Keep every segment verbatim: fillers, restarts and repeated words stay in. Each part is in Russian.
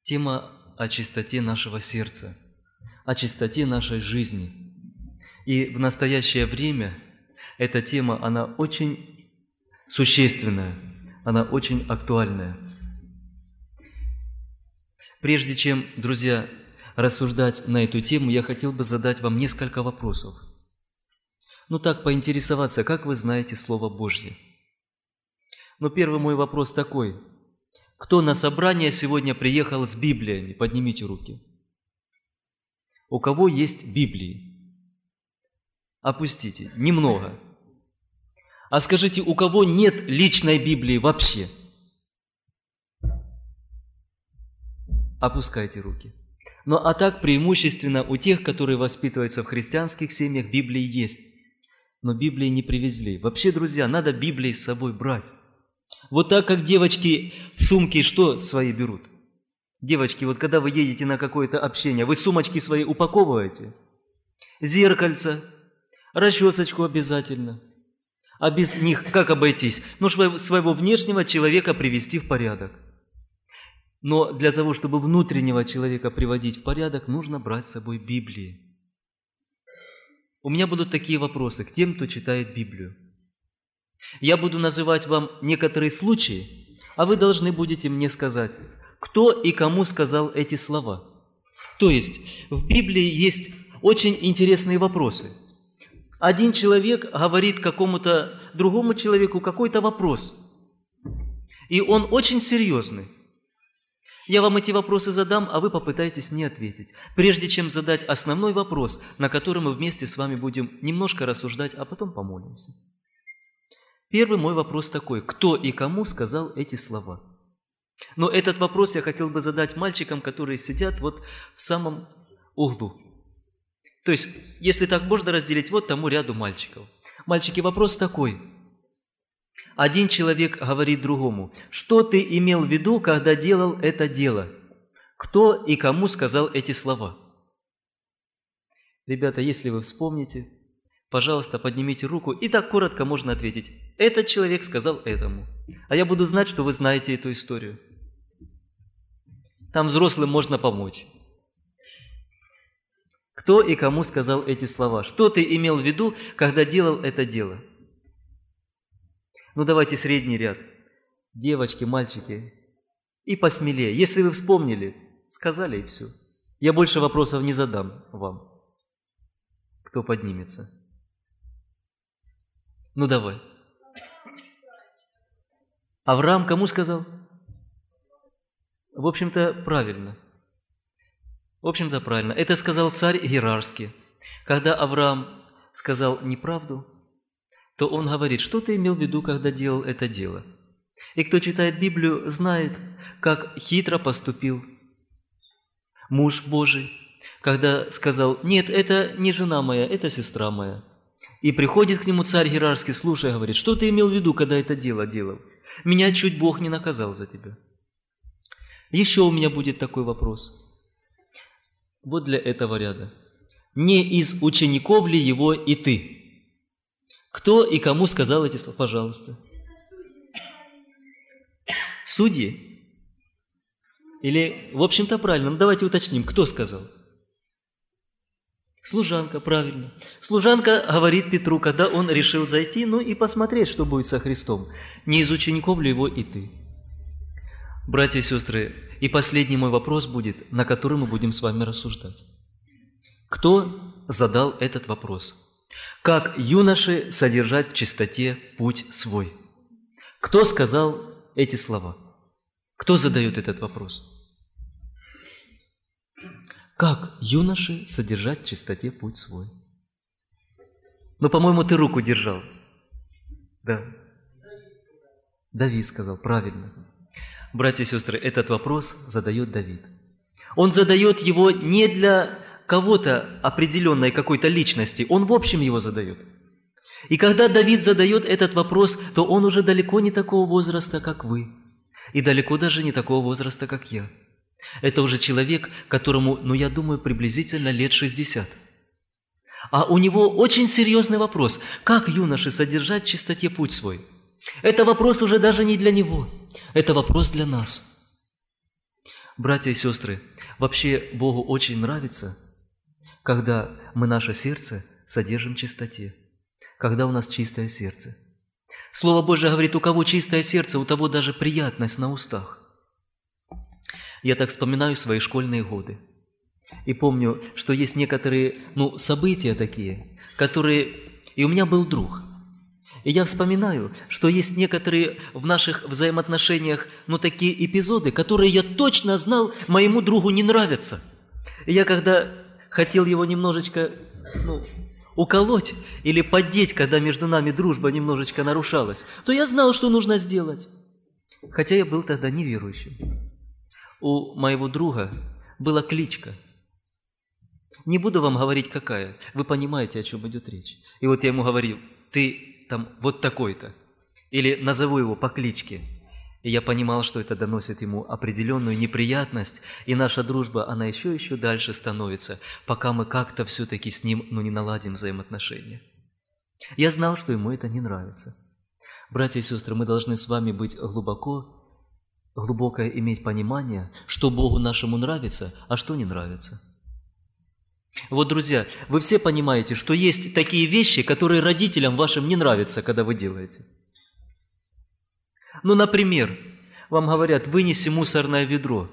Тема о чистоте нашего сердца, о чистоте нашей жизни. И в настоящее время эта тема, она очень существенная, она очень актуальная. Прежде чем, друзья, рассуждать на эту тему, я хотел бы задать вам несколько вопросов. Ну так, поинтересоваться, как вы знаете Слово Божье? Ну, первый мой вопрос такой. Кто на собрание сегодня приехал с Библиями? Поднимите руки. У кого есть Библии? Опустите. Немного. А скажите, у кого нет личной Библии вообще? Опускайте руки. Ну а так преимущественно у тех, которые воспитываются в христианских семьях, Библии есть. Но Библии не привезли. Вообще, друзья, надо Библии с собой брать. Вот так, как девочки в сумки что свои берут? Девочки, вот когда вы едете на какое-то общение, вы сумочки свои упаковываете? Зеркальце, расчесочку обязательно. А без них как обойтись? Ну, своего внешнего человека привести в порядок. Но для того, чтобы внутреннего человека приводить в порядок, нужно брать с собой Библии. У меня будут такие вопросы к тем, кто читает Библию. Я буду называть вам некоторые случаи, а вы должны будете мне сказать, кто и кому сказал эти слова. То есть в Библии есть очень интересные вопросы. Один человек говорит какому-то другому человеку какой-то вопрос, и он очень серьезный. Я вам эти вопросы задам, а вы попытаетесь мне ответить, прежде чем задать основной вопрос, на который мы вместе с вами будем немножко рассуждать, а потом помолимся. Первый мой вопрос такой: кто и кому сказал эти слова? Но этот вопрос я хотел бы задать мальчикам, которые сидят вот в самом углу. То есть, если так можно разделить, вот тому ряду мальчиков. Мальчики, вопрос такой. Один человек говорит другому: что ты имел в виду, когда делал это дело? Кто и кому сказал эти слова? Ребята, если вы вспомните, пожалуйста, поднимите руку, и так коротко можно ответить: этот человек сказал этому. А я буду знать, что вы знаете эту историю. Там взрослым можно помочь. Кто и кому сказал эти слова? Что ты имел в виду, когда делал это дело? Ну, давайте средний ряд. Девочки, мальчики. И посмелее. Если вы вспомнили, сказали, и все. Я больше вопросов не задам вам. Кто поднимется? Ну, давай. Авраам кому сказал? В общем-то, правильно. В общем-то, правильно. Это сказал царь Герарский. Когда Авраам сказал неправду, то он говорит: что ты имел в виду, когда делал это дело? И кто читает Библию, знает, как хитро поступил муж Божий, когда сказал: нет, это не жена моя, это сестра моя. И приходит к нему царь Герарский, слушай, говорит: что ты имел в виду, когда это дело делал? Меня чуть Бог не наказал за тебя. Еще у меня будет такой вопрос. Вот для этого ряда. Не из учеников ли его и ты? Кто и кому сказал эти слова? Пожалуйста. Судьи? Или, в общем-то, правильно. Ну, давайте уточним, кто сказал? Служанка, правильно. Служанка говорит Петру, когда он решил зайти, ну и посмотреть, что будет со Христом. Не из учеников ли его и ты? Братья и сестры, и последний мой вопрос будет, на который мы будем с вами рассуждать. Кто задал этот вопрос? Как юноше содержать в чистоте путь свой? Кто сказал эти слова? Кто задает этот вопрос? Как юноше содержать в чистоте путь свой? Ну, по-моему, ты руку держал. Да. Давид сказал, правильно. Братья и сестры, этот вопрос задает Давид. Он задает его не для кого-то определенной какой-то личности, он в общем его задает. И когда Давид задает этот вопрос, то он уже далеко не такого возраста, как вы, и далеко даже не такого возраста, как я. Это уже человек, которому, ну я думаю, приблизительно лет шестьдесят. А у него очень серьезный вопрос: как юноше содержать в чистоте путь свой? Это вопрос уже даже не для него, это вопрос для нас. Братья и сестры, вообще Богу очень нравится, когда мы наше сердце содержим в чистоте, когда у нас чистое сердце. Слово Божие говорит, у кого чистое сердце, у того даже приятность на устах. Я так вспоминаю свои школьные годы. И помню, что есть некоторые ну, события такие, которые... И у меня был друг. И я вспоминаю, что есть некоторые в наших взаимоотношениях, ну, такие эпизоды, которые я точно знал, моему другу не нравятся. И я когда хотел его немножечко, ну, уколоть или поддеть, когда между нами дружба немножечко нарушалась, то я знал, что нужно сделать. Хотя я был тогда неверующим. У моего друга была кличка. Не буду вам говорить, какая. Вы понимаете, о чем идет речь. И вот я ему говорил, ты... там вот такой-то, или назову его по кличке. И я понимал, что это доносит ему определенную неприятность, и наша дружба, она еще еще дальше становится, пока мы как-то все-таки с ним, ну, не наладим взаимоотношения. Я знал, что ему это не нравится. Братья и сестры, мы должны с вами быть глубоко, глубокое иметь понимание, что Богу нашему нравится, а что не нравится. Вот, друзья, вы все понимаете, что есть такие вещи, которые родителям вашим не нравятся, когда вы делаете. Ну, например, вам говорят, вынеси мусорное ведро,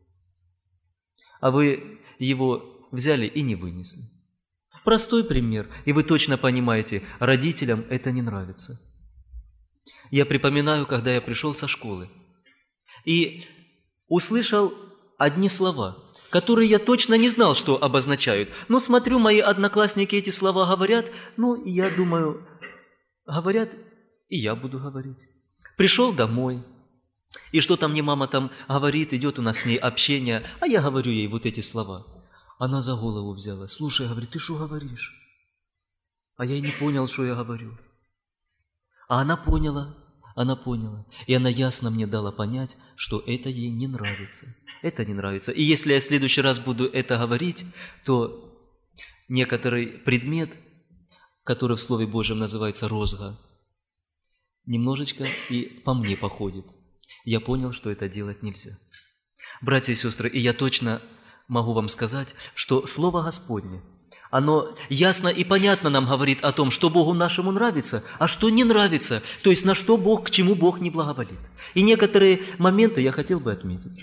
а вы его взяли и не вынесли. Простой пример, и вы точно понимаете, родителям это не нравится. Я припоминаю, когда я пришел со школы и услышал одни слова, которые я точно не знал, что обозначают. Но смотрю, мои одноклассники эти слова говорят, ну, и я думаю, говорят, и я буду говорить. Пришел домой, и что-то мне мама там говорит, идет у нас с ней общение, а я говорю ей вот эти слова. Она за голову взяла. Слушай, говорит, ты что говоришь? А я и не понял, что я говорю. А она поняла, она поняла. И она ясно мне дала понять, что это ей не нравится. Это не нравится. И если я в следующий раз буду это говорить, то некоторый предмет, который в Слове Божьем называется розга, немножечко и по мне походит. Я понял, что это делать нельзя. Братья и сестры, и я точно могу вам сказать, что Слово Господне, оно ясно и понятно нам говорит о том, что Богу нашему нравится, а что не нравится, то есть на что Бог, к чему Бог не благоволит. И некоторые моменты я хотел бы отметить.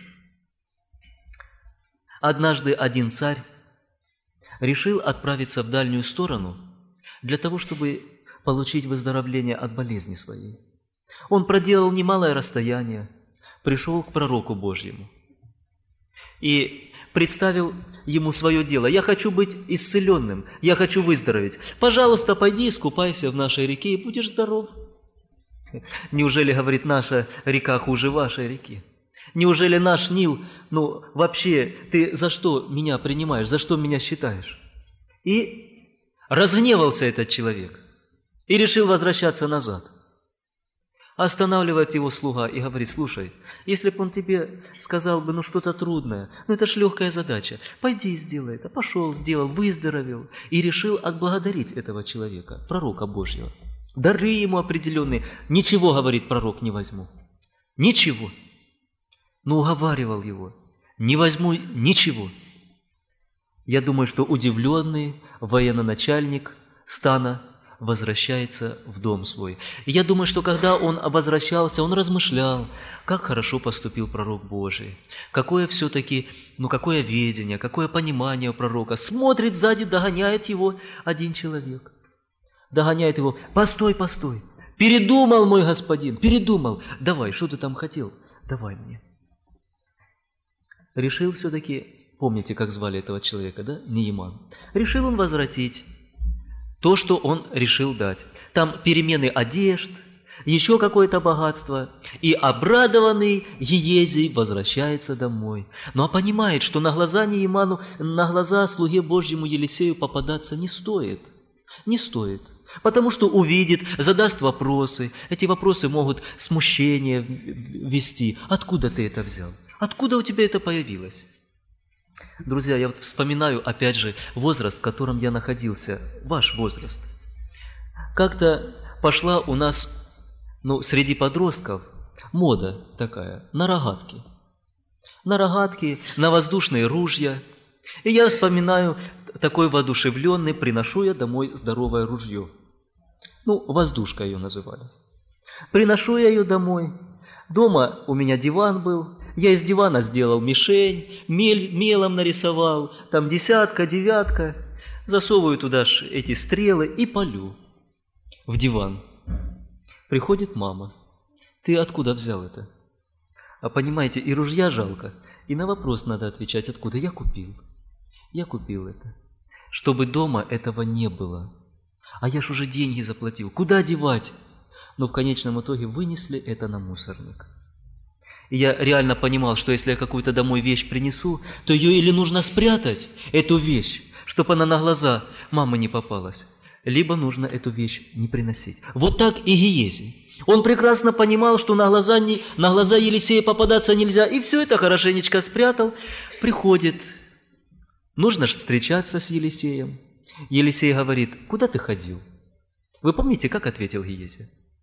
Однажды один царь решил отправиться в дальнюю сторону для того, чтобы получить выздоровление от болезни своей. Он проделал немалое расстояние, пришел к пророку Божьему и представил ему свое дело. «Я хочу быть исцеленным, я хочу выздороветь. Пожалуйста, пойди искупайся в нашей реке и будешь здоров». Неужели, говорит, наша река хуже вашей реки? Неужели наш Нил, ну, вообще, ты за что меня принимаешь, за что меня считаешь? И разгневался этот человек и решил возвращаться назад. Останавливает его слуга и говорит, слушай, если бы он тебе сказал бы, ну, что-то трудное, ну, это ж легкая задача, пойди и сделай это. Пошел, сделал, выздоровел и решил отблагодарить этого человека, пророка Божьего. Дары ему определенные. Ничего, говорит пророк, не возьму. Ничего. Но уговаривал его, не возьму ничего. Я думаю, что удивленный военачальник стана возвращается в дом свой. И я думаю, что когда он возвращался, он размышлял, как хорошо поступил пророк Божий, какое все-таки, ну какое ведение, какое понимание у пророка. Смотрит сзади, догоняет его один человек. Догоняет его, постой, постой, передумал мой господин, передумал. Давай, что ты там хотел? Давай мне. Решил все-таки, помните, как звали этого человека, да? Неиман. Решил он возвратить то, что он решил дать. Там перемены одежд, еще какое-то богатство. И обрадованный Гиезий возвращается домой. Ну а понимает, что на глаза Неиману, на глаза слуге Божьему Елисею попадаться не стоит. Не стоит. Потому что увидит, задаст вопросы. Эти вопросы могут смущение ввести. Откуда ты это взял? Откуда у тебя это появилось? Друзья, я вот вспоминаю, опять же, возраст, в котором я находился, ваш возраст. Как-то пошла у нас, ну, среди подростков мода такая, на рогатки. на рогатки, на воздушные ружья. И я вспоминаю, такой воодушевленный, приношу я домой здоровое ружье. Ну, воздушка ее называли. Приношу я ее домой. Дома у меня диван был. Я из дивана сделал мишень, мель, мелом нарисовал, там десятка, девятка. Засовываю туда эти стрелы и палю в диван. Приходит мама. Ты откуда взял это? А понимаете, и ружья жалко, и на вопрос надо отвечать, откуда. Я купил. Я купил это. Чтобы дома этого не было. А я ж уже деньги заплатил. Куда девать? Но в конечном итоге вынесли это на мусорник. И я реально понимал, что если я какую-то домой вещь принесу, то ее или нужно спрятать, эту вещь, чтобы она на глаза мамы не попалась, либо нужно эту вещь не приносить. Вот так и Гиезий. Он прекрасно понимал, что на глаза, не, на глаза Елисея попадаться нельзя, и все это хорошенечко спрятал. Приходит, нужно же встречаться с Елисеем. Елисей говорит, куда ты ходил? Вы помните, как ответил Гиезий?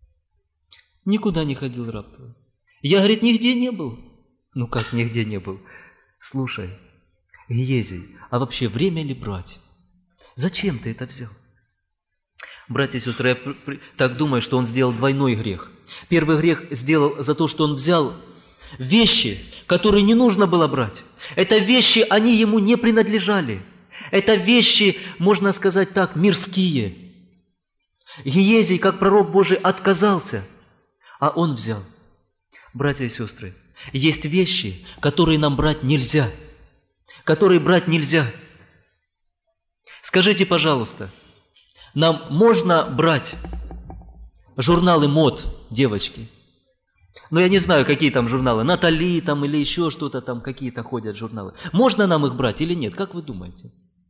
Никуда не ходил, раб твой. Я, говорит, нигде не был. Ну как нигде не был? Слушай, Гиезий, а вообще время ли брать? Зачем ты это взял? Братья и сестры, я так думаю, что он сделал двойной грех. Первый грех сделал за то, что он взял вещи, которые не нужно было брать. Это вещи, они ему не принадлежали. Это вещи, можно сказать так, мирские. Гиезий, как пророк Божий, отказался, а он взял. Братья и сестры, есть вещи, которые нам брать нельзя, которые брать нельзя. Скажите, пожалуйста, нам можно брать журналы мод, девочки? Ну, я не знаю, какие там журналы, Натали там или еще что-то там, какие-то ходят журналы. Можно нам их брать или нет? Как вы думаете?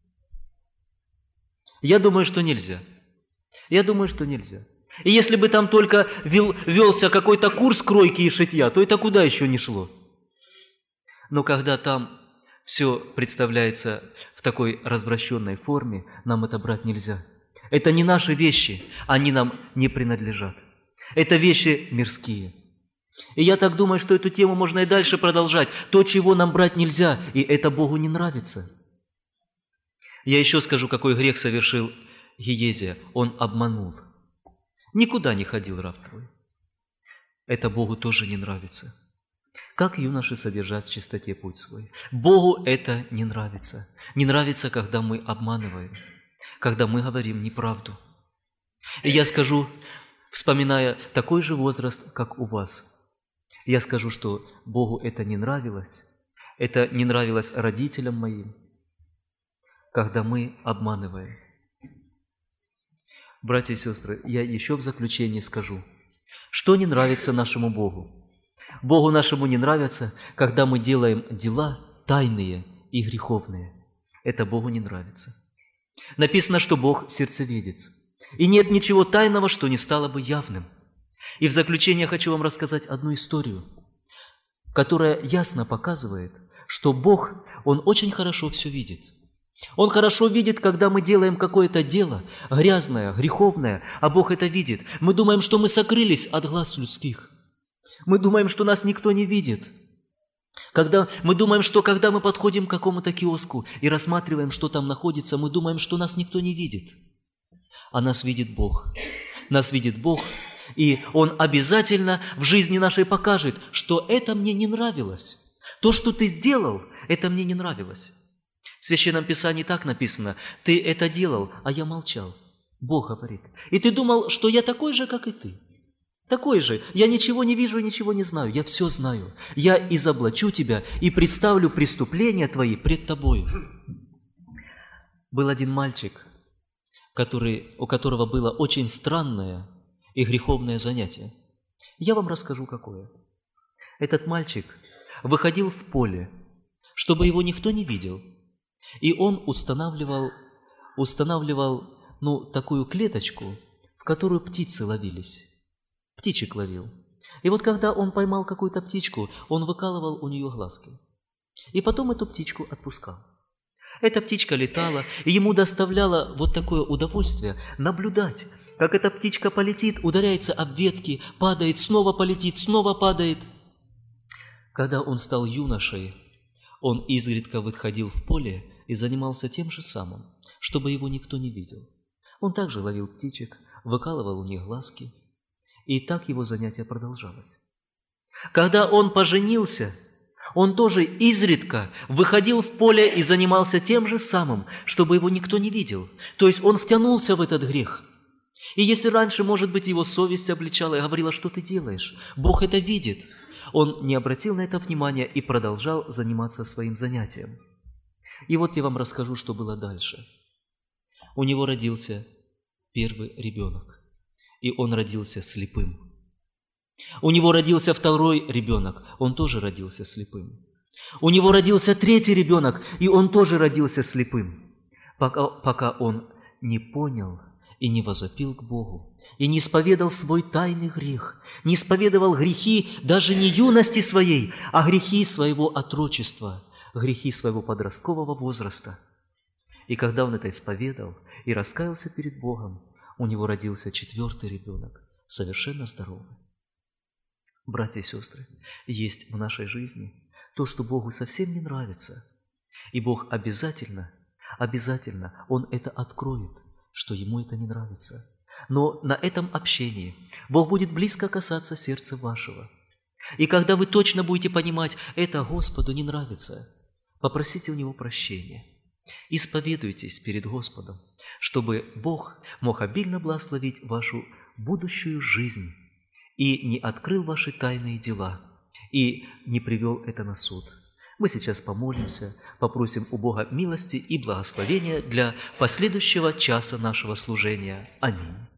Я думаю, что нельзя. Я думаю, что нельзя. И если бы там только вел, велся какой-то курс кройки и шитья, то это куда еще не шло. Но когда там все представляется в такой развращенной форме, нам это брать нельзя. Это не наши вещи, они нам не принадлежат. Это вещи мирские. И я так думаю, что эту тему можно и дальше продолжать. То, чего нам брать нельзя, и это Богу не нравится. Я еще скажу, какой грех совершил Гиезия. Он обманул. Никуда не ходил раб твой. Это Богу тоже не нравится. Как юноши содержат в чистоте путь свой. Богу это не нравится. Не нравится, когда мы обманываем, когда мы говорим неправду. И я скажу, вспоминая такой же возраст, как у вас, я скажу, что Богу это не нравилось, это не нравилось родителям моим, когда мы обманываем. Братья и сестры, я еще в заключение скажу, что не нравится нашему Богу. Богу нашему не нравится, когда мы делаем дела тайные и греховные. Это Богу не нравится. Написано, что Бог сердцеведец. И нет ничего тайного, что не стало бы явным. И в заключение хочу вам рассказать одну историю, которая ясно показывает, что Бог, Он очень хорошо все видит. Он хорошо видит, когда мы делаем какое-то дело, грязное, греховное, а Бог это видит. Мы думаем, что мы сокрылись от глаз людских. Мы думаем, что нас никто не видит. Когда мы думаем, что когда мы подходим к какому-то киоску и рассматриваем, что там находится, мы думаем, что нас никто не видит. А нас видит Бог. Нас видит Бог, и Он обязательно в жизни нашей покажет, что это мне не нравилось. То, что ты сделал, это мне не нравилось. В Священном Писании так написано: ты это делал, а я молчал. Бог говорит. И ты думал, что я такой же, как и ты. Такой же. Я ничего не вижу и ничего не знаю. Я все знаю. Я изоблачу тебя и представлю преступления твои пред тобою. Был один мальчик, который, у которого было очень странное и греховное занятие. Я вам расскажу, какое. Этот мальчик выходил в поле, чтобы его никто не видел, и он устанавливал, устанавливал ну, такую клеточку, в которую птицы ловились. Птичек ловил. И вот когда он поймал какую-то птичку, он выкалывал у нее глазки. И потом эту птичку отпускал. Эта птичка летала, и ему доставляло вот такое удовольствие наблюдать, как эта птичка полетит, ударяется об ветки, падает, снова полетит, снова падает. Когда он стал юношей, он изредка выходил в поле и занимался тем же самым, чтобы его никто не видел. Он также ловил птичек, выкалывал у них глазки, и так его занятие продолжалось. Когда он поженился, он тоже изредка выходил в поле и занимался тем же самым, чтобы его никто не видел. То есть он втянулся в этот грех. И если раньше, может быть, его совесть обличала и говорила, что ты делаешь, Бог это видит, он не обратил на это внимания и продолжал заниматься своим занятием. И вот я вам расскажу, что было дальше. У него родился первый ребенок, и он родился слепым. У него родился второй ребенок, он тоже родился слепым. У него родился третий ребенок, и он тоже родился слепым, пока, пока он не понял и не возопил к Богу, и не исповедал свой тайный грех, не исповедовал грехи даже не юности своей, а грехи своего отрочества, грехи своего подросткового возраста. И когда он это исповедал и раскаялся перед Богом, у него родился четвертый ребенок, совершенно здоровый. Братья и сестры, есть в нашей жизни то, что Богу совсем не нравится. И Бог обязательно, обязательно Он это откроет, что Ему это не нравится. Но на этом общении Бог будет близко касаться сердца вашего. И когда вы точно будете понимать, это Господу не нравится, попросите у Него прощения. Исповедуйтесь перед Господом, чтобы Бог мог обильно благословить вашу будущую жизнь и не открыл ваши тайные дела, и не привел это на суд. Мы сейчас помолимся, попросим у Бога милости и благословения для последующего часа нашего служения. Аминь.